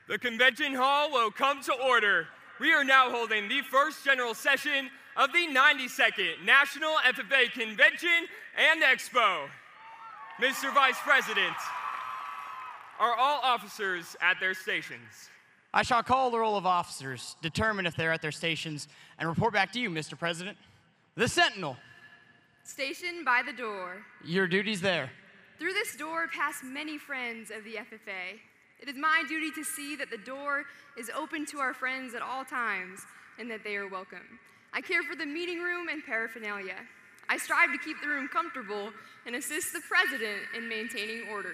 The convention hall will come to order. We are now holding the first general session of the 92nd National FFA Convention and Expo. Mr. Vice President, are all officers at their stations? I shall call the roll of officers, determine if they're at their stations, and report back to you, Mr. President. The Sentinel. Station by the door. Your duty's there. Through this door pass many friends of the FFA. It is my duty to see that the door is open to our friends at all times and that they are welcome. I care for the meeting room and paraphernalia. I strive to keep the room comfortable and assist the President in maintaining order.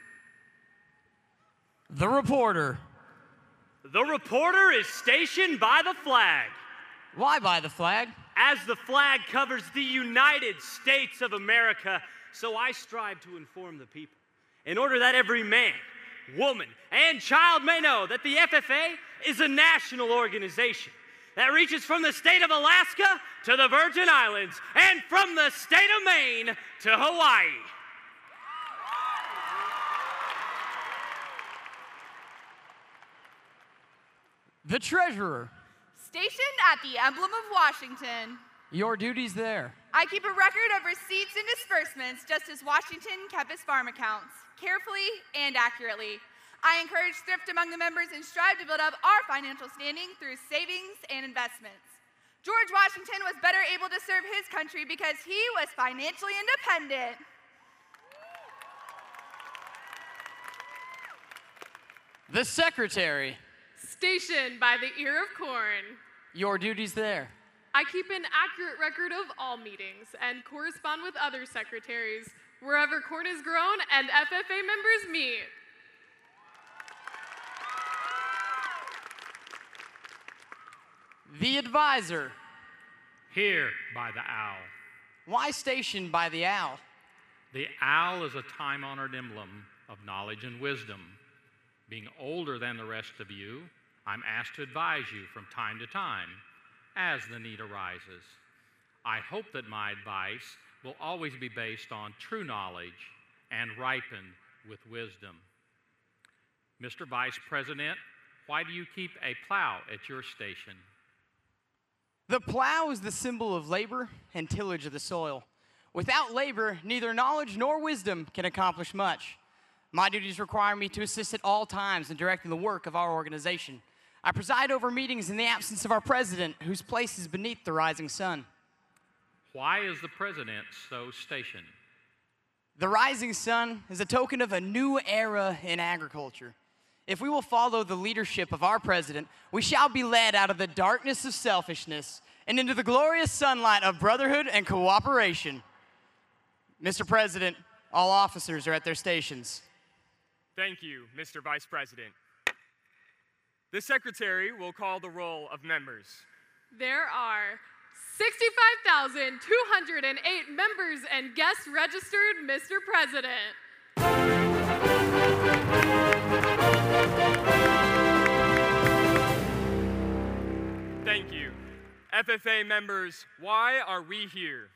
The Reporter. The reporter is stationed by the flag. Why by the flag? As the flag covers the United States of America, so I strive to inform the people, in order that every man, woman, and child may know that the FFA is a national organization that reaches from the state of Alaska to the Virgin Islands and from the state of Maine to Hawaii. The Treasurer. Stationed at the emblem of Washington. Your duty's there. I keep a record of receipts and disbursements just as Washington kept his farm accounts, carefully and accurately. I encourage thrift among the members and strive to build up our financial standing through savings and investments. George Washington was better able to serve his country because he was financially independent. The Secretary. Stationed by the ear of corn. Your duty's there. I keep an accurate record of all meetings and correspond with other secretaries wherever corn is grown and FFA members meet. The Advisor. Here by the owl. Why stationed by the owl? The owl is a time-honored emblem of knowledge and wisdom. Being older than the rest of you, I'm asked to advise you from time to time as the need arises. I hope that my advice will always be based on true knowledge and ripened with wisdom. Mr. Vice President, why do you keep a plow at your station? The plow is the symbol of labor and tillage of the soil. Without labor, neither knowledge nor wisdom can accomplish much. My duties require me to assist at all times in directing the work of our organization. I preside over meetings in the absence of our president, whose place is beneath the rising sun. Why is the president so stationed? The rising sun is a token of a new era in agriculture. If we will follow the leadership of our president, we shall be led out of the darkness of selfishness and into the glorious sunlight of brotherhood and cooperation. Mr. President, all officers are at their stations. Thank you, Mr. Vice President. The Secretary will call the roll of members. There are 65,208 members and guests registered, Mr. President. Thank you. FFA members, why are we here?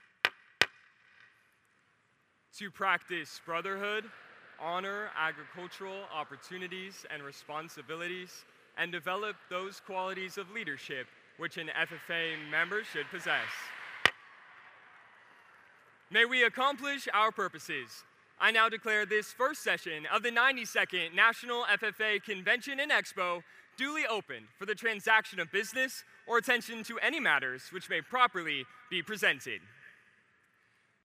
To practice brotherhood, honor agricultural opportunities and responsibilities, and develop those qualities of leadership which an FFA member should possess. May we accomplish our purposes. I now declare this first session of the 92nd National FFA Convention and Expo duly opened for the transaction of business or attention to any matters which may properly be presented.